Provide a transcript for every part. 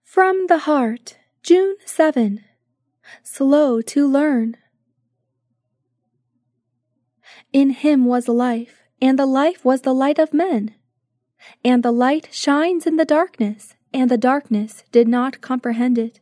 From the Heart, June 7. Slow to learn. In him was life, and the life was the light of men. And the light shines in the darkness, and the darkness did not comprehend it.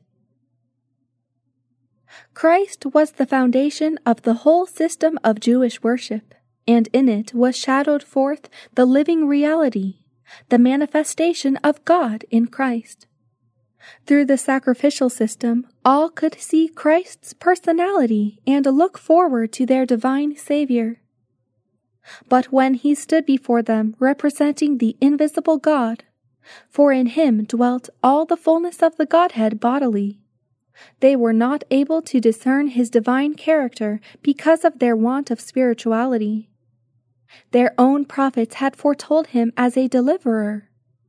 Christ was the foundation of the whole system of Jewish worship, and in it was shadowed forth the living reality, the manifestation of God in Christ. Through the sacrificial system, all could see Christ's personality and look forward to their divine Savior. But when he stood before them representing the invisible God, for in him dwelt all the fullness of the Godhead bodily, they were not able to discern his divine character because of their want of spirituality. Their own prophets had foretold him as a deliverer.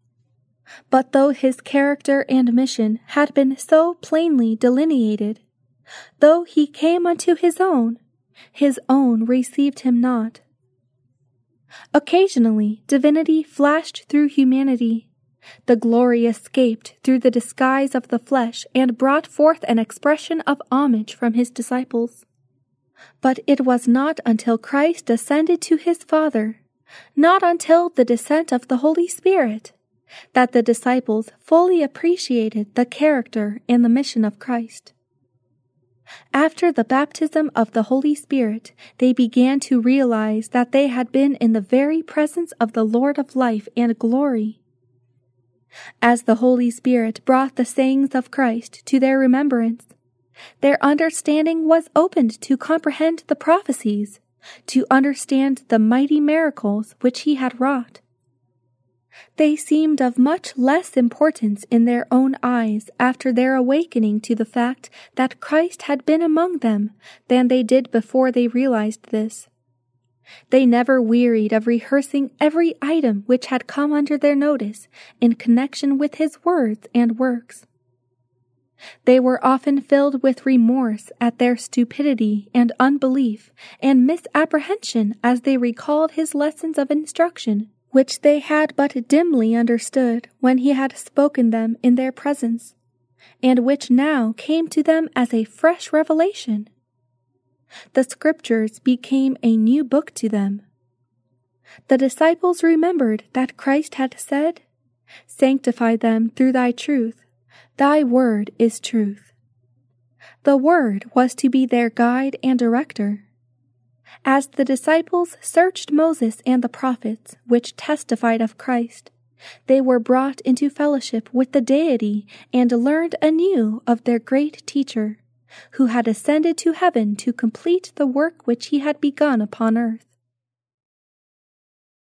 But though his character and mission had been so plainly delineated, though he came unto his own received him not. Occasionally divinity flashed through humanity. The glory escaped through the disguise of the flesh and brought forth an expression of homage from his disciples. But it was not until Christ ascended to his Father, not until the descent of the Holy Spirit, that the disciples fully appreciated the character and the mission of Christ. After the baptism of the Holy Spirit, they began to realize that they had been in the very presence of the Lord of life and glory. As the Holy Spirit brought the sayings of Christ to their remembrance, their understanding was opened to comprehend the prophecies, to understand the mighty miracles which he had wrought. They seemed of much less importance in their own eyes after their awakening to the fact that Christ had been among them than they did before they realized this. They never wearied of rehearsing every item which had come under their notice in connection with his words and works. They were often filled with remorse at their stupidity and unbelief and misapprehension as they recalled his lessons of instruction, which they had but dimly understood when he had spoken them in their presence, and which now came to them as a fresh revelation. The Scriptures became a new book to them. The disciples remembered that Christ had said, "Sanctify them through thy truth. Thy word is truth." The word was to be their guide and director. As the disciples searched Moses and the prophets, which testified of Christ, they were brought into fellowship with the Deity and learned anew of their great teacher, who had ascended to heaven to complete the work which he had begun upon earth.